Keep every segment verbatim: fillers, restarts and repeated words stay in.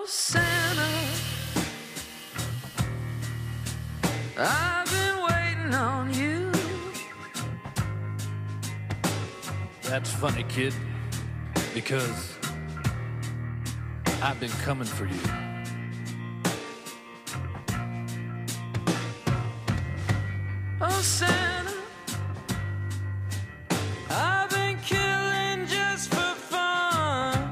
Santa, I've been waiting on you. That's funny, kid, because I've been coming for you. Oh, Santa, I've been killing just for fun.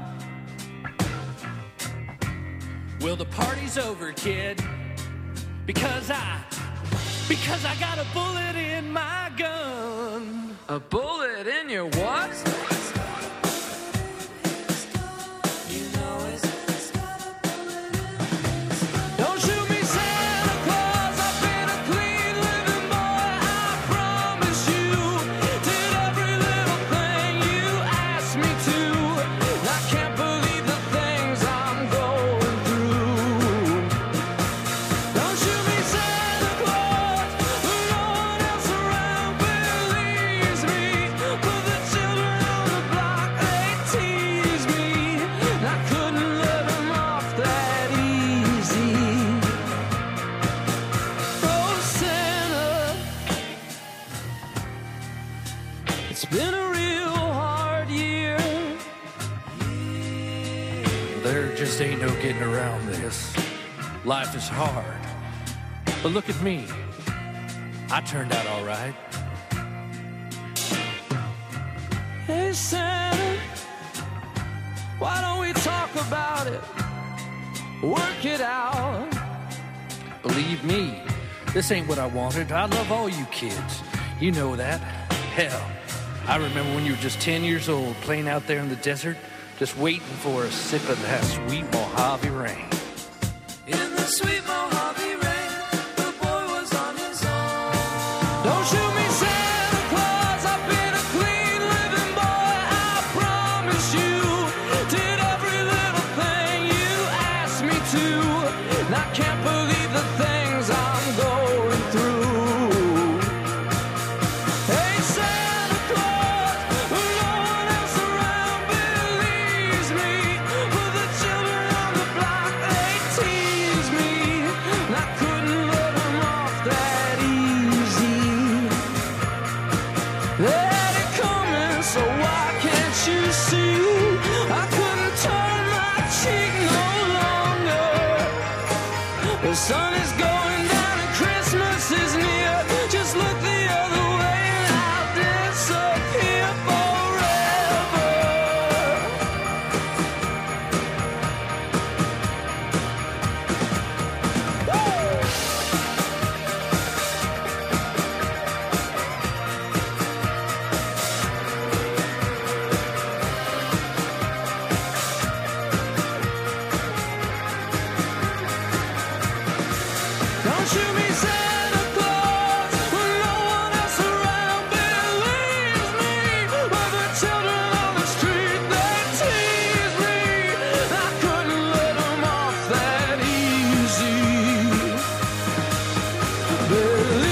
Well, the party's over, kid, because I, because I got a bullet in my gun. A bullet in your what? Don't shoot me, Santa Claus. I've been a clean living boy. I promise you. Did every little thing you asked me to. I can't believe the things I'm going through. Don't shoot me, Santa Claus. No one else around believes me. But the children on the block, they tease me. And I couldn't let them off that easy. Oh, Santa, it's been a real hard year. There just ain't no getting around this. Life is hard. But look at me. I turned out all right. Hey, Santa, why don't we talk about it? Work it out. Believe me, this ain't what I wanted. I love all you kids. You know that. Hell, I remember when you were just ten years old, playing out there in the desert, just waiting for a sip of that sweet Mojave rain. In the sweet Mojave rain, the boy was on his own. Don't shoot me, Santa Claus. I've been a clean living boy. I promise you. Did every little thing you asked me to. And I can't believe the things I'm going through. Hey, Santa Claus, no one else around believes me. But the children on the block, they tease me. And I couldn't let them off that easy. They had it coming, so why can't you see? I couldn't turn my cheek no longer. The sun is going down and Christmas is near. Just look the other way and I'll disappear forever. Don't shoot me, Santa Claus. No one else around believes me. But the children on the street, they tease me. I couldn't let them off that easy. Believe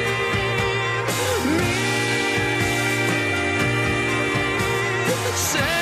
me, Santa